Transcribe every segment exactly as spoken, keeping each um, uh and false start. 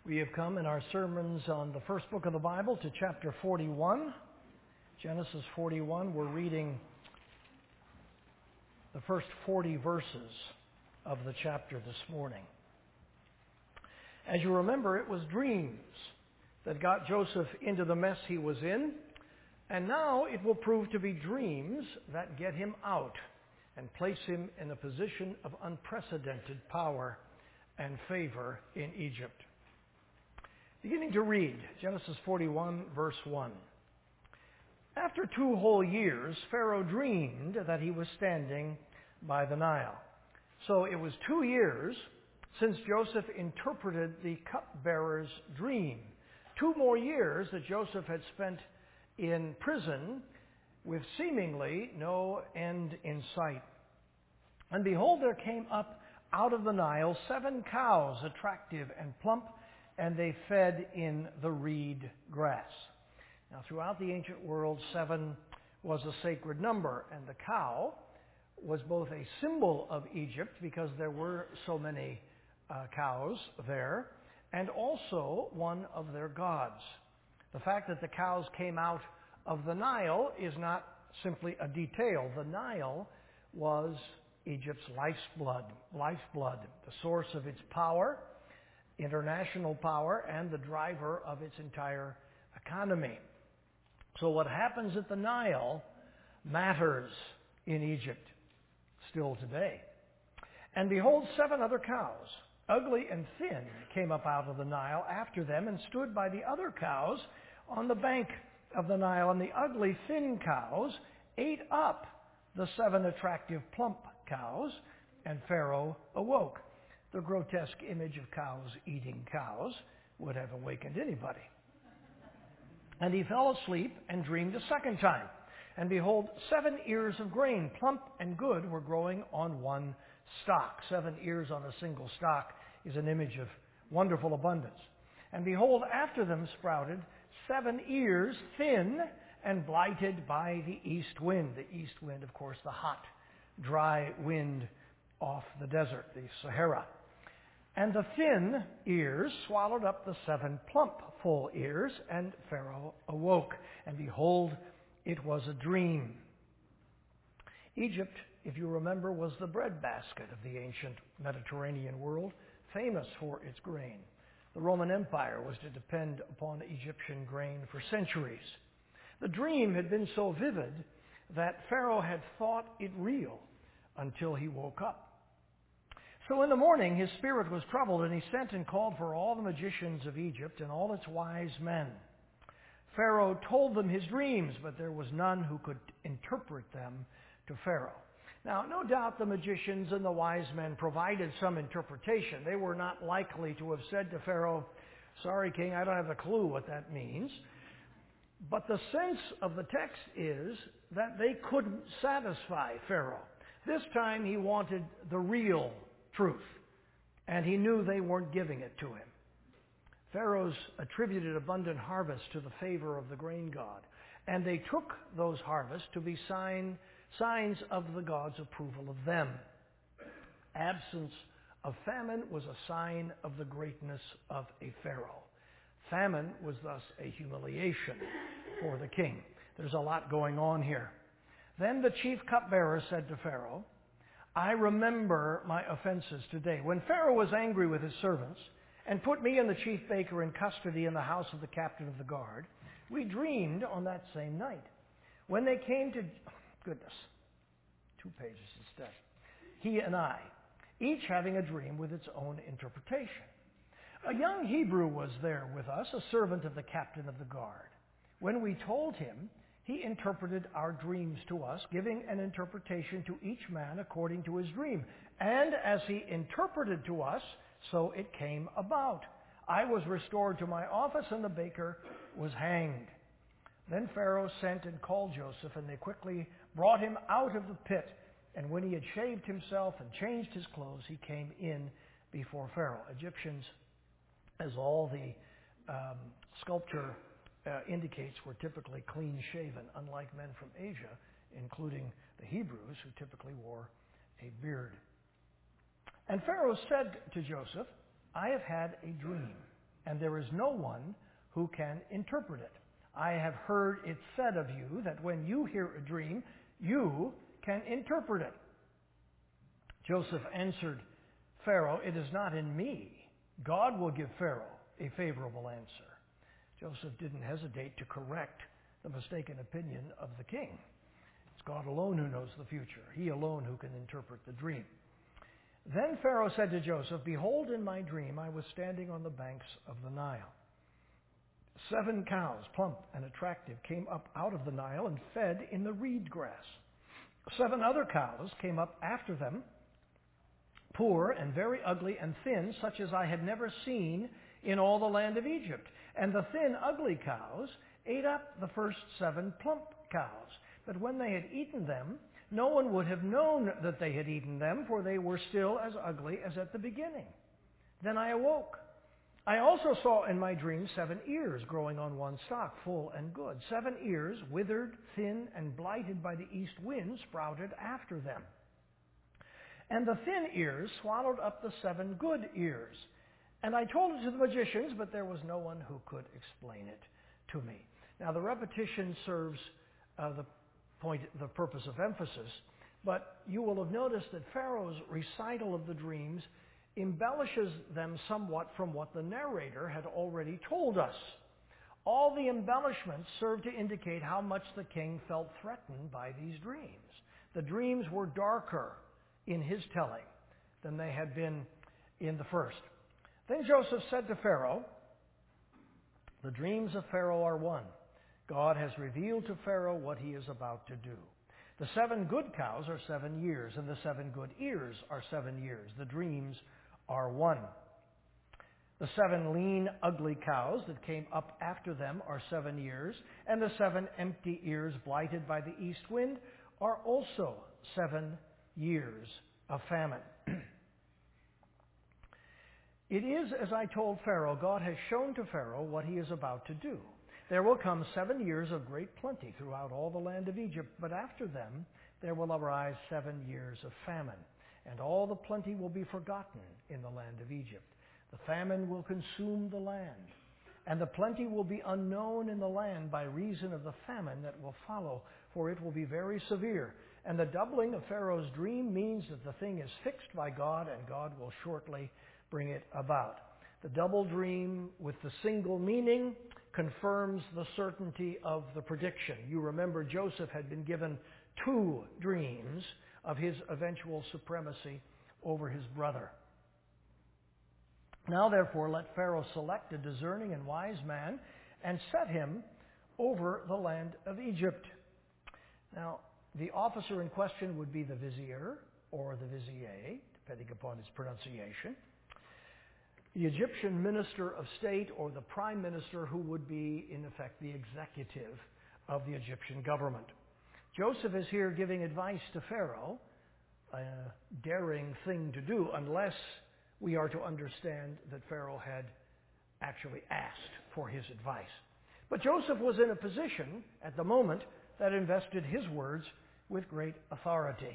We have come in our sermons on the first book of the Bible to chapter forty-one. Genesis forty-one, we're reading the first forty verses of the chapter this morning. As you remember, it was dreams that got Joseph into the mess he was in, and now it will prove to be dreams that get him out and place him in a position of unprecedented power and favor in Egypt. Beginning to read, Genesis forty-one, verse one. After two whole years, Pharaoh dreamed that he was standing by the Nile. So it was two years since Joseph interpreted the cupbearer's dream. Two more years that Joseph had spent in prison with seemingly no end in sight. And behold, there came up out of the Nile seven cows, attractive and plump, and they fed in the reed grass. Now, throughout the ancient world, seven was a sacred number, and the cow was both a symbol of Egypt, because there were so many uh, cows there, and also one of their gods. The fact that the cows came out of the Nile is not simply a detail. The Nile was Egypt's lifeblood, lifeblood, the source of its power, international power, and the driver of its entire economy. So what happens at the Nile matters in Egypt still today. And behold, seven other cows, ugly and thin, came up out of the Nile after them and stood by the other cows on the bank of the Nile. And the ugly, thin cows ate up the seven attractive, plump cows, and Pharaoh awoke. The grotesque image of cows eating cows would have awakened anybody. And he fell asleep and dreamed a second time. And behold, seven ears of grain, plump and good, were growing on one stalk. Seven ears on a single stalk is an image of wonderful abundance. And behold, after them sprouted seven ears, thin and blighted by the east wind. The east wind, of course, the hot, dry wind off the desert, the Sahara. And the thin ears swallowed up the seven plump, full ears, and Pharaoh awoke. And behold, it was a dream. Egypt, if you remember, was the breadbasket of the ancient Mediterranean world, famous for its grain. The Roman Empire was to depend upon Egyptian grain for centuries. The dream had been so vivid that Pharaoh had thought it real until he woke up. So in the morning his spirit was troubled, and he sent and called for all the magicians of Egypt and all its wise men. Pharaoh told them his dreams, but there was none who could interpret them to Pharaoh. Now, no doubt the magicians and the wise men provided some interpretation. They were not likely to have said to Pharaoh, "Sorry, King, I don't have a clue what that means." But the sense of the text is that they couldn't satisfy Pharaoh. This time he wanted the real truth, and he knew they weren't giving it to him. Pharaohs attributed abundant harvests to the favor of the grain god, and they took those harvests to be sign, signs of the god's approval of them. Absence of famine was a sign of the greatness of a pharaoh. Famine was thus a humiliation for the king. There's a lot going on here. Then the chief cupbearer said to Pharaoh, "I remember my offenses today. When Pharaoh was angry with his servants and put me and the chief baker in custody in the house of the captain of the guard, we dreamed on that same night. When they came to..." Goodness, two pages instead. "He and I, each having a dream with its own interpretation. A young Hebrew was there with us, a servant of the captain of the guard. When we told him, he interpreted our dreams to us, giving an interpretation to each man according to his dream. And as he interpreted to us, so it came about. I was restored to my office, and the baker was hanged." Then Pharaoh sent and called Joseph, and they quickly brought him out of the pit. And when he had shaved himself and changed his clothes, he came in before Pharaoh. Egyptians, as all the um, sculpture uh, indicates, were typically clean-shaven, unlike men from Asia, including the Hebrews, who typically wore a beard. And Pharaoh said to Joseph, "I have had a dream. and there is no one who can interpret it. I have heard it said of you that when you hear a dream, you can interpret it." Joseph answered Pharaoh, "It is not in me. God will give Pharaoh a favorable answer." Joseph didn't hesitate to correct the mistaken opinion of the king. It's God alone who knows the future. He alone who can interpret the dream. Then Pharaoh said to Joseph, "Behold, in my dream I was standing on the banks of the Nile. Seven cows, plump and attractive, came up out of the Nile and fed in the reed grass. Seven other cows came up after them, poor and very ugly and thin, such as I had never seen in all the land of Egypt. And the thin, ugly cows ate up the first seven plump cows. But when they had eaten them, no one would have known that they had eaten them, for they were still as ugly as at the beginning. Then I awoke. I also saw in my dream seven ears growing on one stalk, full and good. Seven ears, withered, thin, and blighted by the east wind, sprouted after them. And the thin ears swallowed up the seven good ears. And I told it to the magicians, but there was no one who could explain it to me." Now the repetition serves uh, the point, the purpose of emphasis, but you will have noticed that Pharaoh's recital of the dreams embellishes them somewhat from what the narrator had already told us. All the embellishments serve to indicate how much the king felt threatened by these dreams. The dreams were darker in his telling than they had been in the first. Then Joseph said to Pharaoh, "The dreams of Pharaoh are one. God has revealed to Pharaoh what he is about to do. The seven good cows are seven years, and the seven good ears are seven years. The dreams are one. The seven lean, ugly cows that came up after them are seven years, and the seven empty ears blighted by the east wind are also seven years of famine." It is, as I told Pharaoh, God has shown to Pharaoh what he is about to do. There will come seven years of great plenty throughout all the land of Egypt, but after them there will arise seven years of famine, and all the plenty will be forgotten in the land of Egypt. The famine will consume the land, and the plenty will be unknown in the land by reason of the famine that will follow, for it will be very severe. And the doubling of Pharaoh's dream means that the thing is fixed by God, and God will shortly bring it about. The double dream with the single meaning confirms the certainty of the prediction. You remember Joseph had been given two dreams of his eventual supremacy over his brother. Now, therefore, let Pharaoh select a discerning and wise man and set him over the land of Egypt. Now, the officer in question would be the vizier or the vizier, depending upon his pronunciation. The Egyptian minister of state, or the prime minister, who would be, in effect, the executive of the Egyptian government. Joseph is here giving advice to Pharaoh, a daring thing to do, unless we are to understand that Pharaoh had actually asked for his advice. But Joseph was in a position at the moment that invested his words with great authority.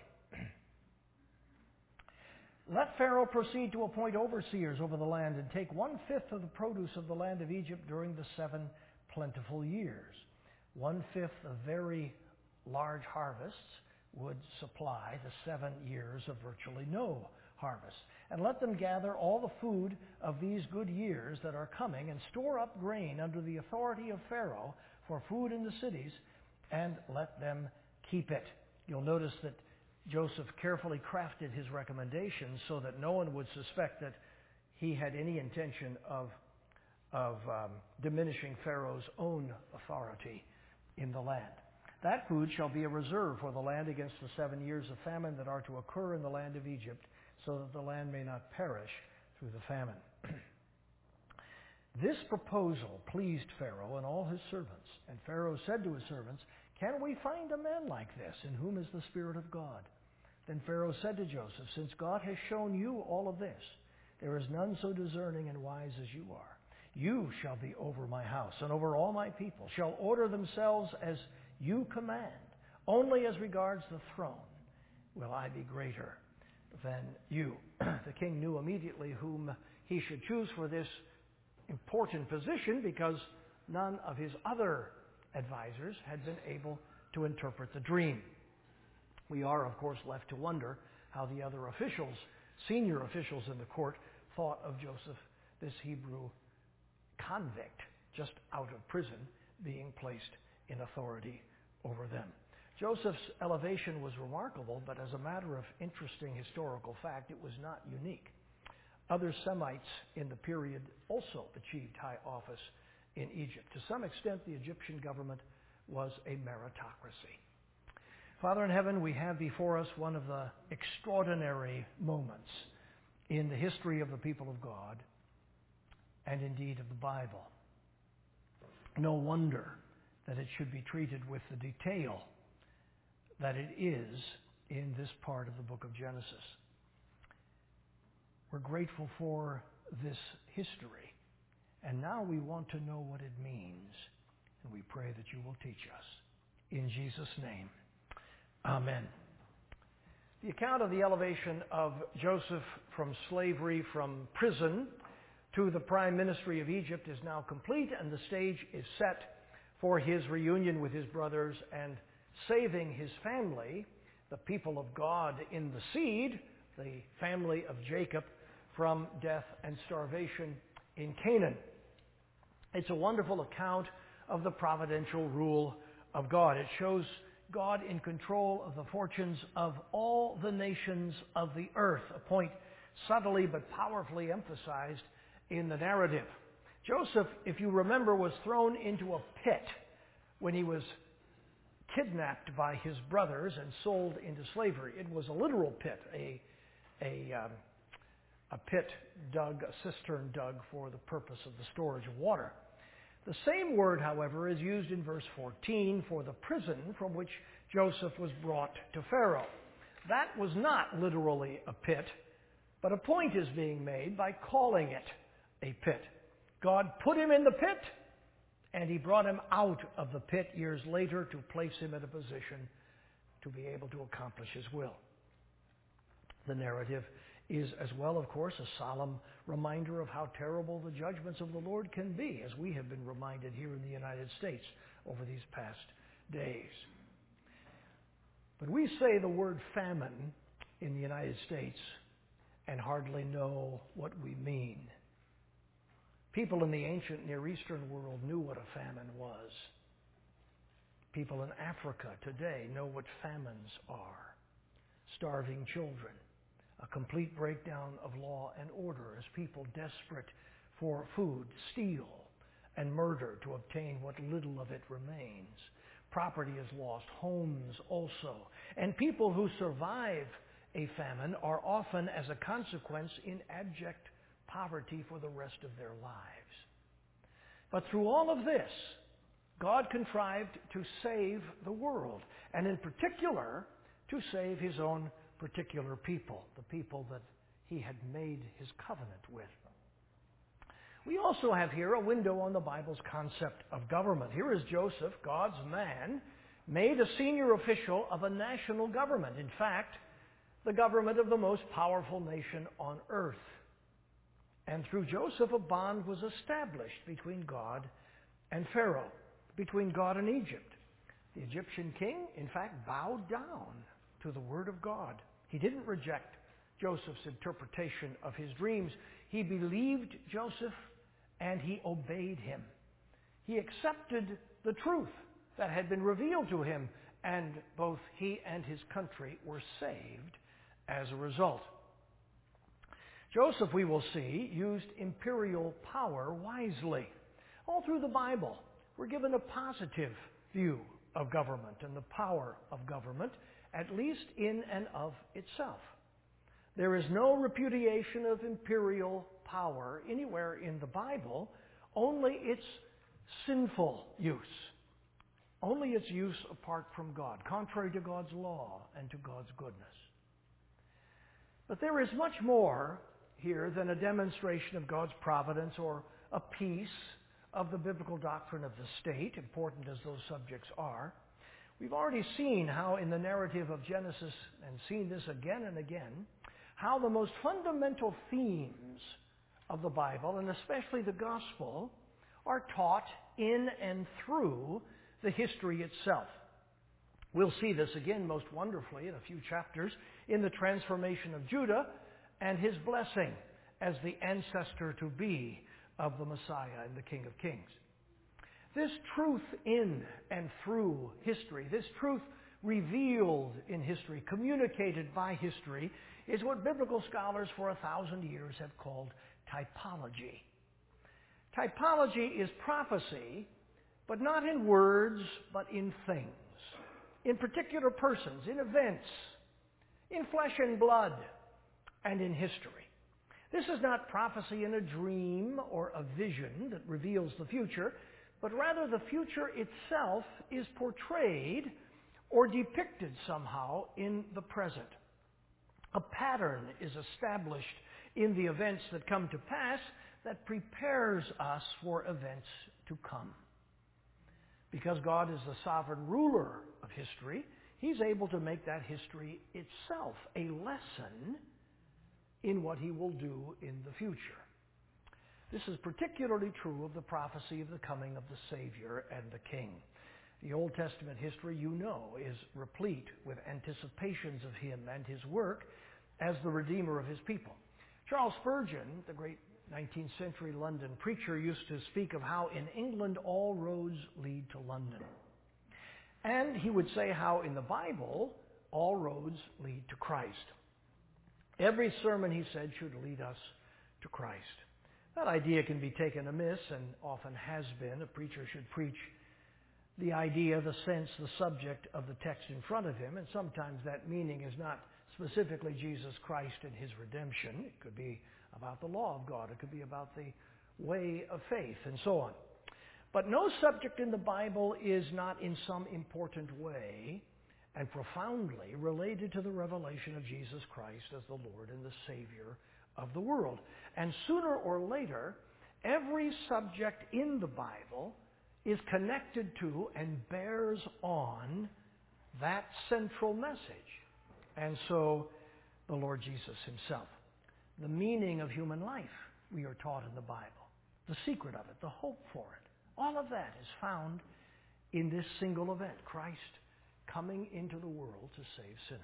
Let Pharaoh proceed to appoint overseers over the land and take one-fifth of the produce of the land of Egypt during the seven plentiful years. One-fifth of very large harvests would supply the seven years of virtually no harvest. And let them gather all the food of these good years that are coming and store up grain under the authority of Pharaoh for food in the cities, and let them keep it. You'll notice that Joseph carefully crafted his recommendations so that no one would suspect that he had any intention of, of um, diminishing Pharaoh's own authority in the land. That food shall be a reserve for the land against the seven years of famine that are to occur in the land of Egypt, so that the land may not perish through the famine. This proposal pleased Pharaoh and all his servants. And Pharaoh said to his servants, "Can we find a man like this, in whom is the Spirit of God?" Then Pharaoh said to Joseph, "Since God has shown you all of this, there is none so discerning and wise as you are. You shall be over my house, and over all my people shall order themselves as you command. Only as regards the throne will I be greater than you." The king knew immediately whom he should choose for this important position because none of his other advisors had been able to interpret the dream. We are, of course, left to wonder how the other officials, senior officials in the court, thought of Joseph, this Hebrew convict just out of prison, being placed in authority over them. Joseph's elevation was remarkable, but as a matter of interesting historical fact, it was not unique. Other Semites in the period also achieved high office in Egypt. To some extent, the Egyptian government was a meritocracy. Father in heaven, we have before us one of the extraordinary moments in the history of the people of God, and indeed of the Bible. No wonder that it should be treated with the detail that it is in this part of the book of Genesis. We're grateful for this history, and now we want to know what it means, and we pray that you will teach us. In Jesus' name, amen. The account of the elevation of Joseph from slavery, from prison, to the prime ministry of Egypt is now complete, and the stage is set for his reunion with his brothers and saving his family, the people of God in the seed, the family of Jacob, from death and starvation in Canaan. It's a wonderful account of the providential rule of God. It shows God in control of the fortunes of all the nations of the earth, a point subtly but powerfully emphasized in the narrative. Joseph, if you remember, was thrown into a pit when he was kidnapped by his brothers and sold into slavery. It was a literal pit, a, a, um, a pit dug, a cistern dug for the purpose of the storage of water. The same word, however, is used in verse fourteen for the prison from which Joseph was brought to Pharaoh. That was not literally a pit, but a point is being made by calling it a pit. God put him in the pit, and he brought him out of the pit years later to place him in a position to be able to accomplish his will. The narrative is as well, of course, a solemn reminder of how terrible the judgments of the Lord can be, as we have been reminded here in the United States over these past days. But we say the word famine in the United States and hardly know what we mean. People in the ancient Near Eastern world knew what a famine was. People in Africa today know what famines are. Starving children, a complete breakdown of law and order as people desperate for food steal and murder to obtain what little of it remains. Property is lost, homes also. And people who survive a famine are often, as a consequence, in abject poverty for the rest of their lives. But through all of this, God contrived to save the world, and in particular, to save his own particular people, the people that he had made his covenant with. We also have here a window on the Bible's concept of government. Here is Joseph, God's man, made a senior official of a national government. In fact, the government of the most powerful nation on earth. And through Joseph, a bond was established between God and Pharaoh, between God and Egypt. The Egyptian king, in fact, bowed down to the word of God. He didn't reject Joseph's interpretation of his dreams. He believed Joseph and he obeyed him. He accepted the truth that had been revealed to him, and both he and his country were saved as a result. Joseph, we will see, used imperial power wisely. All through the Bible, we're given a positive view of government and the power of government, at least in and of itself. There is no repudiation of imperial power anywhere in the Bible, only its sinful use. Only its use apart from God, contrary to God's law and to God's goodness. But there is much more here than a demonstration of God's providence or a piece of the biblical doctrine of the state, important as those subjects are. We've already seen how in the narrative of Genesis, and seen this again and again, how the most fundamental themes of the Bible, and especially the Gospel, are taught in and through the history itself. We'll see this again most wonderfully in a few chapters in the transformation of Judah and his blessing as the ancestor-to-be of the Messiah and the King of Kings. This truth in and through history, this truth revealed in history, communicated by history, is what biblical scholars for a thousand years have called typology. Typology is prophecy, but not in words, but in things, in particular persons, in events, in flesh and blood, and in history. This is not prophecy in a dream or a vision that reveals the future, but rather the future itself is portrayed or depicted somehow in the present. A pattern is established in the events that come to pass that prepares us for events to come. Because God is the sovereign ruler of history, He's able to make that history itself a lesson in what He will do in the future. This is particularly true of the prophecy of the coming of the Savior and the King. The Old Testament history, you know, is replete with anticipations of Him and His work as the Redeemer of His people. Charles Spurgeon, the great nineteenth century London preacher, used to speak of how in England all roads lead to London. And he would say how in the Bible all roads lead to Christ. Every sermon, he said, should lead us to Christ. That idea can be taken amiss and often has been. A preacher should preach the idea, the sense, the subject of the text in front of him, and sometimes that meaning is not specifically Jesus Christ and His redemption. It could be about the law of God. It could be about the way of faith and so on. But no subject in the Bible is not in some important way and profoundly related to the revelation of Jesus Christ as the Lord and the Savior of the world. And sooner or later, every subject in the Bible is connected to and bears on that central message. And so, the Lord Jesus Himself. The meaning of human life, we are taught in the Bible. The secret of it, the hope for it. All of that is found in this single event, Christ coming into the world to save sinners.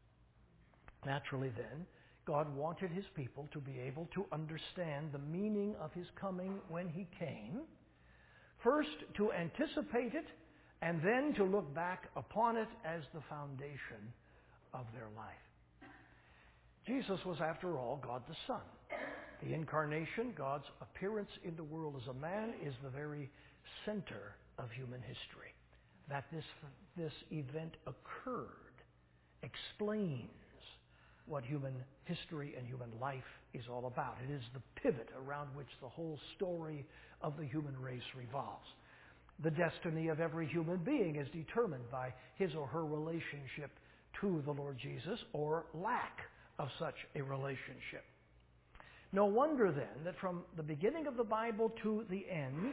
Naturally then, God wanted His people to be able to understand the meaning of His coming when He came, first to anticipate it, and then to look back upon it as the foundation of their life. Jesus was, after all, God the Son. The incarnation, God's appearance in the world as a man, is the very center of human history. That this, this event occurred explains what human history and human life is all about. It is the pivot around which the whole story of the human race revolves. The destiny of every human being is determined by his or her relationship to the Lord Jesus, or lack of such a relationship. No wonder then that from the beginning of the Bible to the end,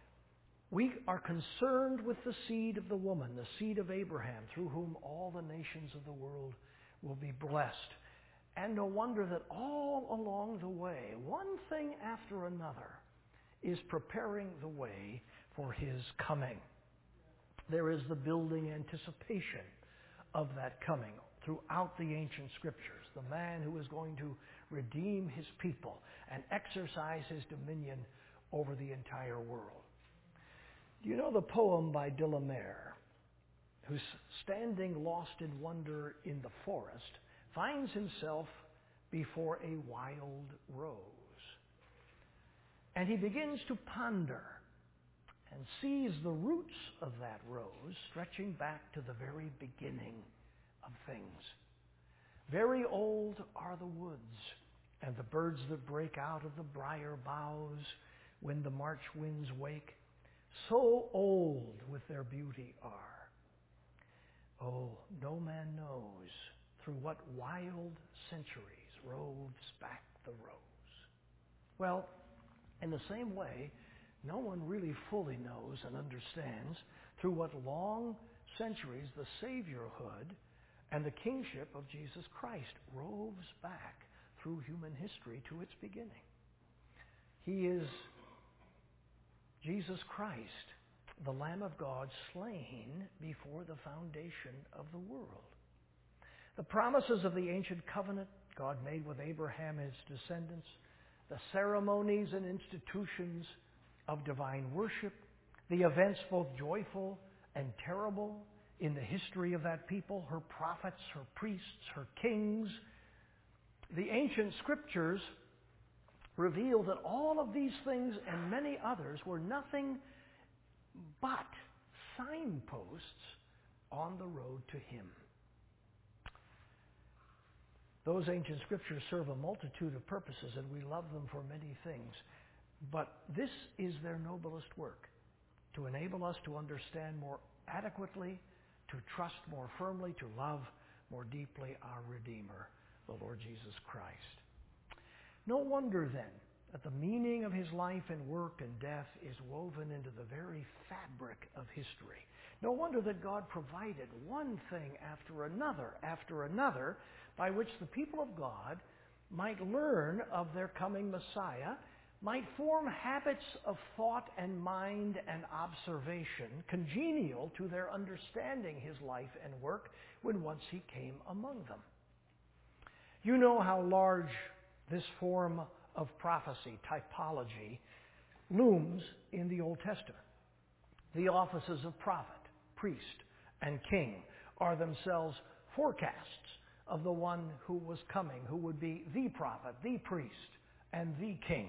we are concerned with the seed of the woman, the seed of Abraham, through whom all the nations of the world will be blessed. And no wonder that all along the way, one thing after another is preparing the way for His coming. There is the building anticipation of that coming throughout the ancient scriptures. The man who is going to redeem His people and exercise His dominion over the entire world. Do you know the poem by de la Mare, who's standing lost in wonder in the forest, finds himself before a wild rose. And he begins to ponder and sees the roots of that rose stretching back to the very beginning of things. Very old are the woods, and the birds that break out of the briar boughs when the March winds wake, so old with their beauty are. Oh, no man knows through what wild centuries roves back the rose. Well, in the same way, no one really fully knows and understands through what long centuries the Saviorhood and the kingship of Jesus Christ roves back through human history to its beginning. He is Jesus Christ, the Lamb of God slain before the foundation of the world. The promises of the ancient covenant God made with Abraham and his descendants, the ceremonies and institutions of divine worship, the events both joyful and terrible in the history of that people, her prophets, her priests, her kings. The ancient scriptures reveal that all of these things and many others were nothing but signposts on the road to Him. Those ancient scriptures serve a multitude of purposes, and we love them for many things. But this is their noblest work, to enable us to understand more adequately, to trust more firmly, to love more deeply our Redeemer, the Lord Jesus Christ. No wonder, then, that the meaning of His life and work and death is woven into the very fabric of history. No wonder that God provided one thing after another, after another, by which the people of God might learn of their coming Messiah, might form habits of thought and mind and observation congenial to their understanding His life and work when once He came among them. You know how large this form of prophecy, typology, looms in the Old Testament. The offices of prophet, priest, and king are themselves forecasts of the one who was coming, who would be the prophet, the priest, and the king.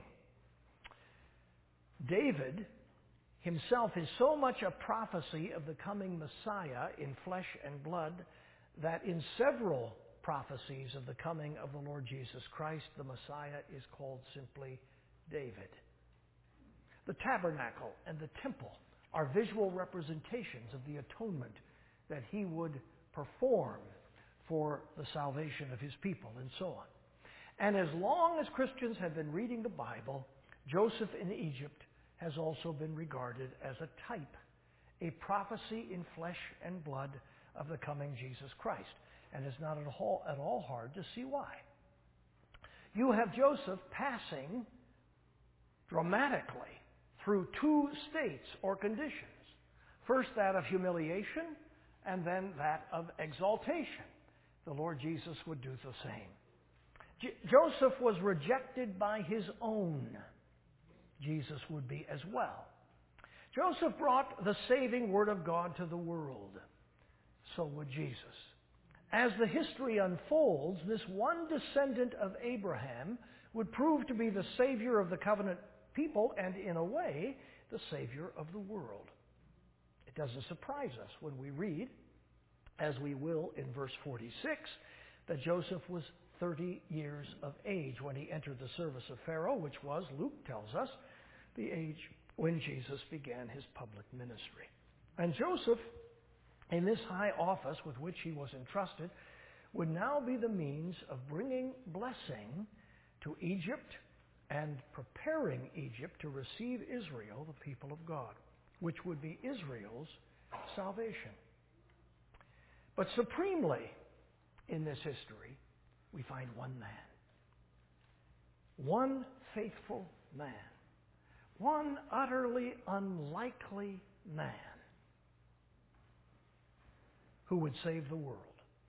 David himself is so much a prophecy of the coming Messiah in flesh and blood that in several prophecies of the coming of the Lord Jesus Christ, the Messiah is called simply David. The tabernacle and the temple are visual representations of the atonement that He would perform for the salvation of His people, and so on. And as long as Christians have been reading the Bible, Joseph in Egypt has also been regarded as a type, a prophecy in flesh and blood of the coming Jesus Christ. And it's not at all, at all hard to see why. You have Joseph passing dramatically through two states or conditions. First that of humiliation, and then that of exaltation. The Lord Jesus would do the same. J- Joseph was rejected by his own. Jesus would be as well. Joseph brought the saving word of God to the world. So would Jesus. As the history unfolds, this one descendant of Abraham would prove to be the Savior of the covenant people and, in a way, the Savior of the world. It doesn't surprise us when we read, as we will in verse forty-six, that Joseph was thirty years of age when he entered the service of Pharaoh, which was, Luke tells us, the age when Jesus began his public ministry. And Joseph, in this high office with which he was entrusted, would now be the means of bringing blessing to Egypt and preparing Egypt to receive Israel, the people of God, which would be Israel's salvation. But supremely in this history, we find one man. One faithful man. One utterly unlikely man who would save the world,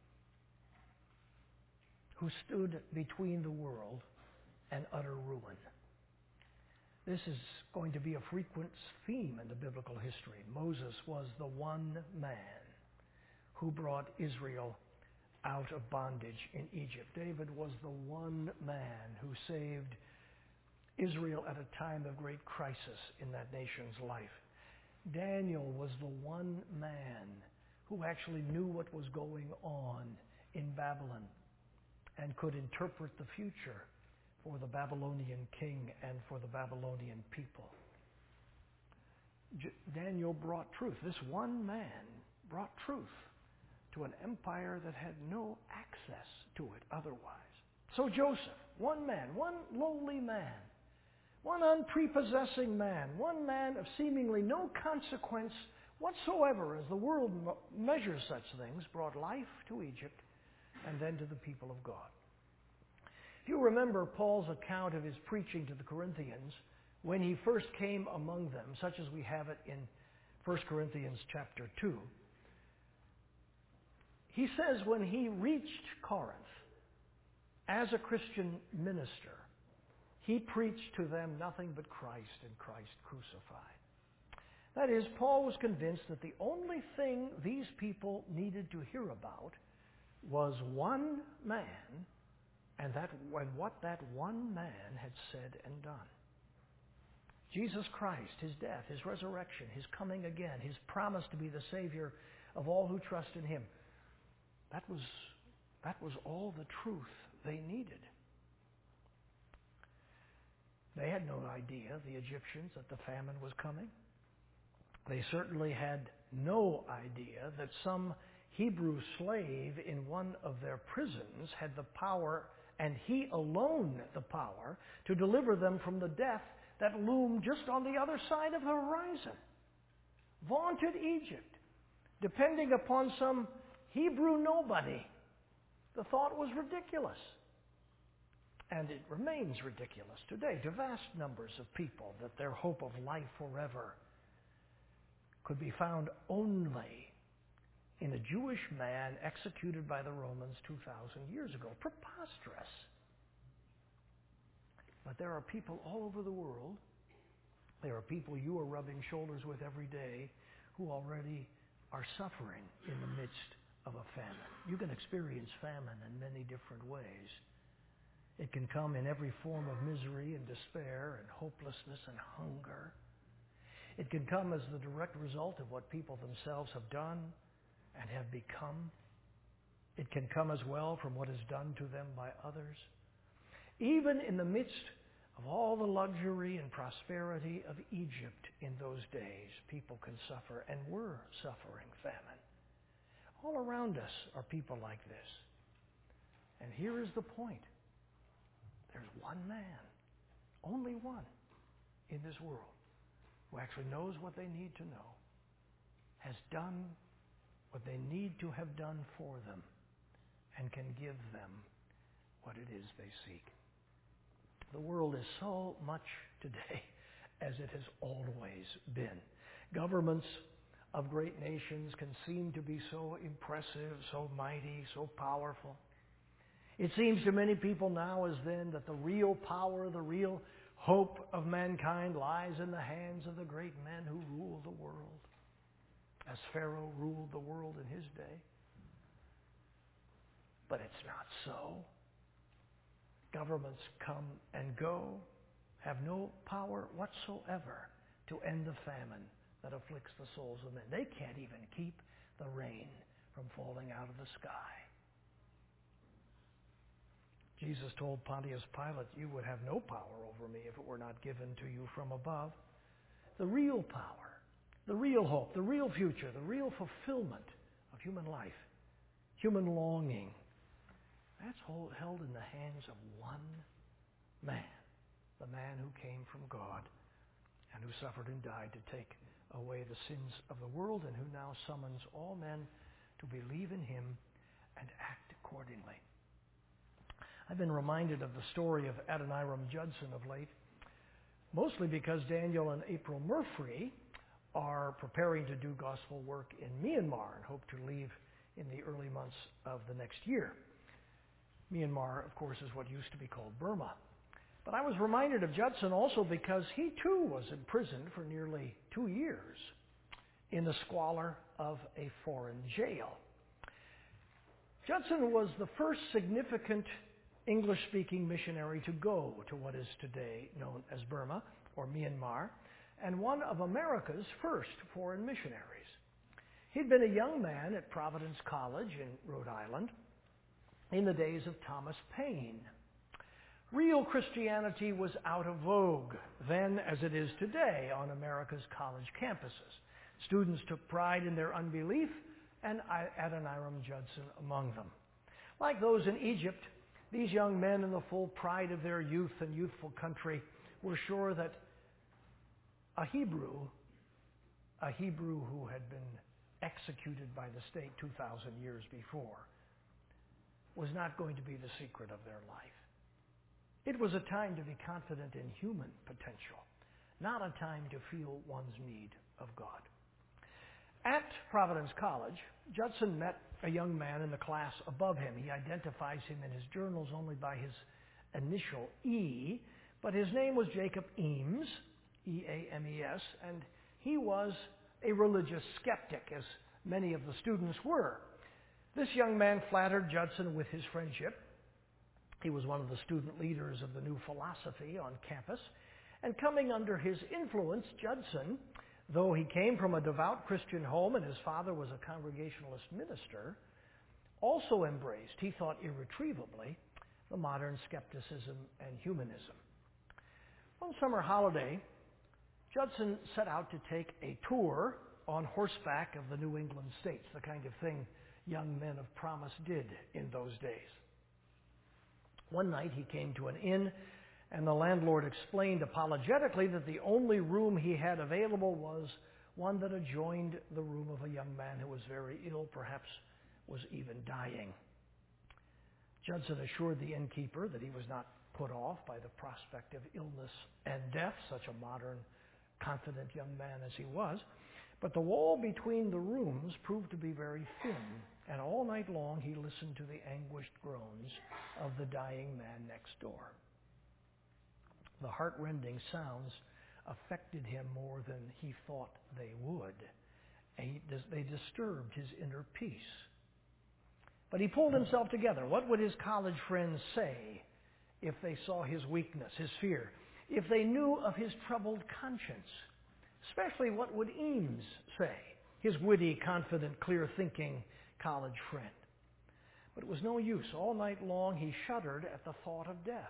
who stood between the world and utter ruin. This is going to be a frequent theme in the biblical history. Moses was the one man who brought Israel out of bondage in Egypt. David was the one man who saved Israel at a time of great crisis in that nation's life. Daniel was the one man who actually knew what was going on in Babylon and could interpret the future for the Babylonian king and for the Babylonian people. J- Daniel brought truth. This one man brought truth to an empire that had no access to it otherwise. So Joseph, one man, one lowly man, one unprepossessing man, one man of seemingly no consequence whatsoever as the world measures such things, brought life to Egypt and then to the people of God. If you remember Paul's account of his preaching to the Corinthians, when he first came among them, such as we have it in First Corinthians chapter two. He says when he reached Corinth as a Christian minister, he preached to them nothing but Christ and Christ crucified. That is, Paul was convinced that the only thing these people needed to hear about was one man, and that and what that one man had said and done. Jesus Christ, his death, his resurrection, his coming again, his promise to be the Savior of all who trust in him. That was, that was all the truth they needed. They had no idea, the Egyptians, that the famine was coming. They certainly had no idea that some Hebrew slave in one of their prisons had the power, and he alone the power, to deliver them from the death that loomed just on the other side of the horizon. Vaunted Egypt, depending upon some Hebrew nobody. The thought was ridiculous. And it remains ridiculous today to vast numbers of people that their hope of life forever could be found only in a Jewish man executed by the Romans two thousand years ago. Preposterous. But there are people all over the world, there are people you are rubbing shoulders with every day who already are suffering in the midst of a famine. You can experience famine in many different ways. It can come in every form of misery and despair and hopelessness and hunger. It can come as the direct result of what people themselves have done and have become. It can come as well from what is done to them by others. Even in the midst of all the luxury and prosperity of Egypt in those days, people can suffer and were suffering famine. All around us are people like this. And here is the point. There's one man, only one, in this world who actually knows what they need to know, has done what they need to have done for them, and can give them what it is they seek. The world is so much today as it has always been. Governments of great nations can seem to be so impressive, so mighty, so powerful. It seems to many people now as then that the real power, the real hope of mankind lies in the hands of the great men who rule the world, as Pharaoh ruled the world in his day. But it's not so. Governments come and go, have no power whatsoever to end the famine that afflicts the souls of men. They can't even keep the rain from falling out of the sky. Jesus told Pontius Pilate, "You would have no power over me if it were not given to you from above." The real power, the real hope, the real future, the real fulfillment of human life, human longing, that's held in the hands of one man, the man who came from God and who suffered and died to take away the sins of the world, and who now summons all men to believe in him and act accordingly. I've been reminded of the story of Adoniram Judson of late, mostly because Daniel and April Murphy are preparing to do gospel work in Myanmar and hope to leave in the early months of the next year. Myanmar, of course, is what used to be called Burma. But I was reminded of Judson also because he too was imprisoned for nearly two years in the squalor of a foreign jail. Judson was the first significant English-speaking missionary to go to what is today known as Burma or Myanmar, and one of America's first foreign missionaries. He'd been a young man at Providence College in Rhode Island in the days of Thomas Paine. Real Christianity was out of vogue then as it is today on America's college campuses. Students took pride in their unbelief, and Adoniram Judson among them. Like those in Egypt, these young men in the full pride of their youth and youthful country were sure that a Hebrew, a Hebrew who had been executed by the state two thousand years before, was not going to be the secret of their life. It was a time to be confident in human potential, not a time to feel one's need of God. At Providence College, Judson met a young man in the class above him. He identifies him in his journals only by his initial E, but his name was Jacob Eames, E A M E S, and he was a religious skeptic, as many of the students were. This young man flattered Judson with his friendship. He was one of the student leaders of the new philosophy on campus, and coming under his influence, Judson, though he came from a devout Christian home and his father was a Congregationalist minister, also embraced, he thought irretrievably, the modern skepticism and humanism. One summer holiday, Judson set out to take a tour on horseback of the New England states, the kind of thing young men of promise did in those days. One night he came to an inn, and the landlord explained apologetically that the only room he had available was one that adjoined the room of a young man who was very ill, perhaps was even dying. Judson assured the innkeeper that he was not put off by the prospect of illness and death, such a modern, confident young man as he was. But the wall between the rooms proved to be very thin, and all night long he listened to the anguished groans of the dying man next door. The heartrending sounds affected him more than he thought they would. And they disturbed his inner peace. But he pulled himself together. What would his college friends say if they saw his weakness, his fear, if they knew of his troubled conscience? Especially what would Eames say, his witty, confident, clear-thinking college friend? But it was no use. All night long he shuddered at the thought of death.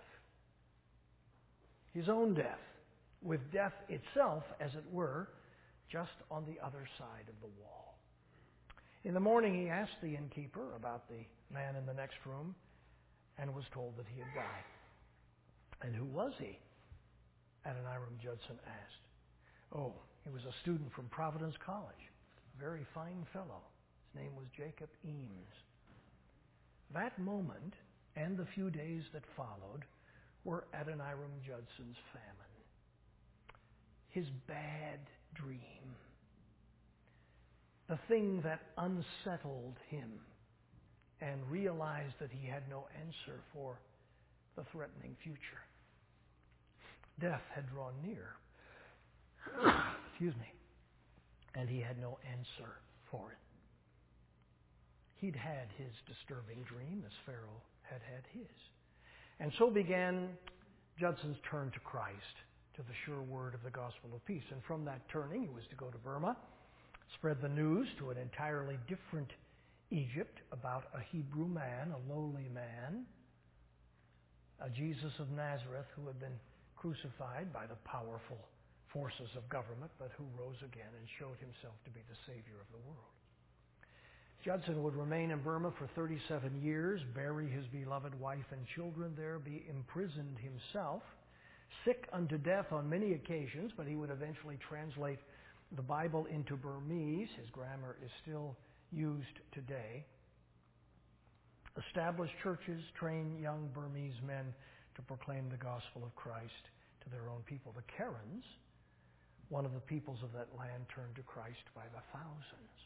His own death, with death itself, as it were, just on the other side of the wall. In the morning he asked the innkeeper about the man in the next room and was told that he had died. And who was he? Adoniram Judson asked. Oh, he was a student from Providence College, a very fine fellow. His name was Jacob Eames. That moment and the few days that followed were Adoniram Judson's famine. His bad dream. The thing that unsettled him and realized that he had no answer for the threatening future. Death had drawn near. Excuse me. And he had no answer for it. He'd had his disturbing dream as Pharaoh had had his. And so began Judson's turn to Christ, to the sure word of the gospel of peace. And from that turning, he was to go to Burma, spread the news to an entirely different Egypt about a Hebrew man, a lowly man, a Jesus of Nazareth who had been crucified by the powerful forces of government, but who rose again and showed himself to be the Savior of the world. Judson would remain in Burma for thirty-seven years, bury his beloved wife and children there, be imprisoned himself, sick unto death on many occasions, but he would eventually translate the Bible into Burmese. His grammar is still used today. Establish churches, train young Burmese men to proclaim the gospel of Christ to their own people. The Karens, one of the peoples of that land, turned to Christ by the thousands.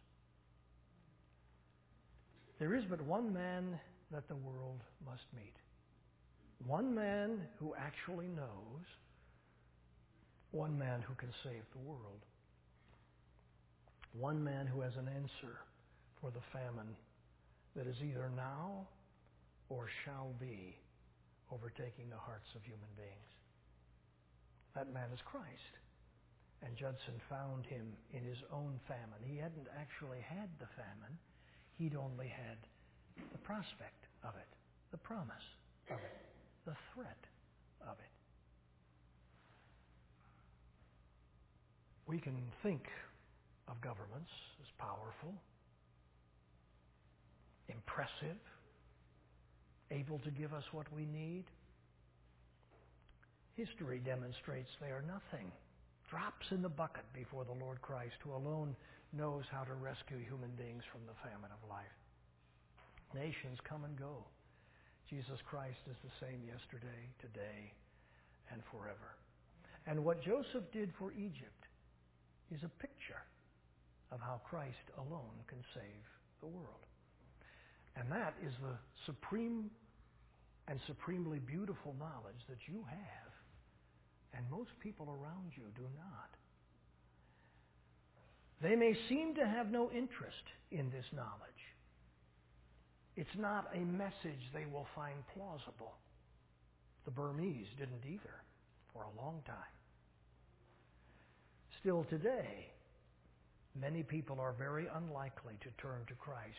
There is but one man that the world must meet. One man who actually knows. One man who can save the world. One man who has an answer for the famine that is either now or shall be overtaking the hearts of human beings. That man is Christ. And Judson found him in his own famine. He hadn't actually had the famine. He'd only had the prospect of it, the promise of it, the threat of it. We can think of governments as powerful, impressive, able to give us what we need. History demonstrates they are nothing. Drops in the bucket before the Lord Christ, who alone knows how to rescue human beings from the famine of life. Nations come and go. Jesus Christ is the same yesterday, today, and forever. And what Joseph did for Egypt is a picture of how Christ alone can save the world. And that is the supreme and supremely beautiful knowledge that you have, and most people around you do not. They may seem to have no interest in this knowledge. It's not a message they will find plausible. The Burmese didn't either for a long time. Still today, many people are very unlikely to turn to Christ,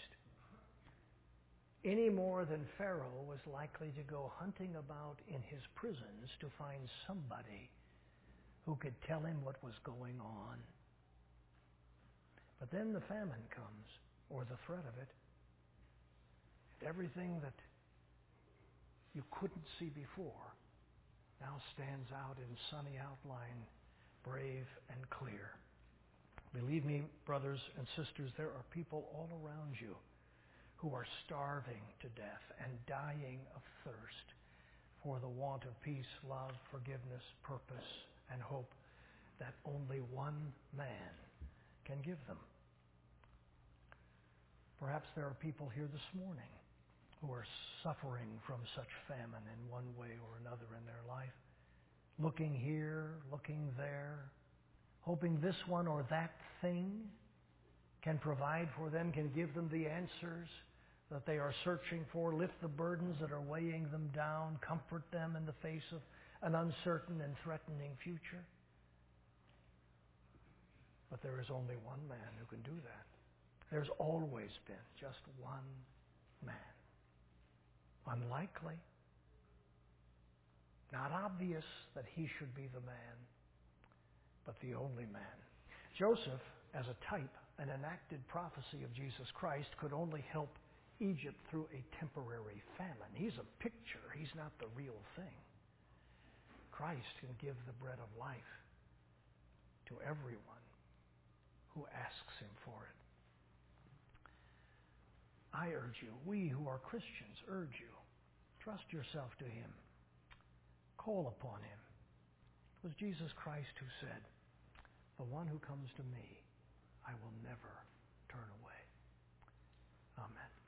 any more than Pharaoh was likely to go hunting about in his prisons to find somebody who could tell him what was going on. But then the famine comes, or the threat of it, and everything that you couldn't see before now stands out in sunny outline, brave and clear. Believe me, brothers and sisters, there are people all around you who are starving to death and dying of thirst for the want of peace, love, forgiveness, purpose, and hope that only one man can give them. Perhaps there are people here this morning who are suffering from such famine in one way or another in their life, looking here, looking there, hoping this one or that thing can provide for them, can give them the answers that they are searching for, lift the burdens that are weighing them down, comfort them in the face of an uncertain and threatening future. But there is only one man who can do that. There's always been just one man. Unlikely, not obvious that he should be the man, but the only man. Joseph, as a type, an enacted prophecy of Jesus Christ, could only help Egypt through a temporary famine. He's a picture. He's not the real thing. Christ can give the bread of life to everyone who asks him for it. I urge you, we who are Christians urge you, trust yourself to him. Call upon him. It was Jesus Christ who said, "The one who comes to me, I will never turn away." Amen.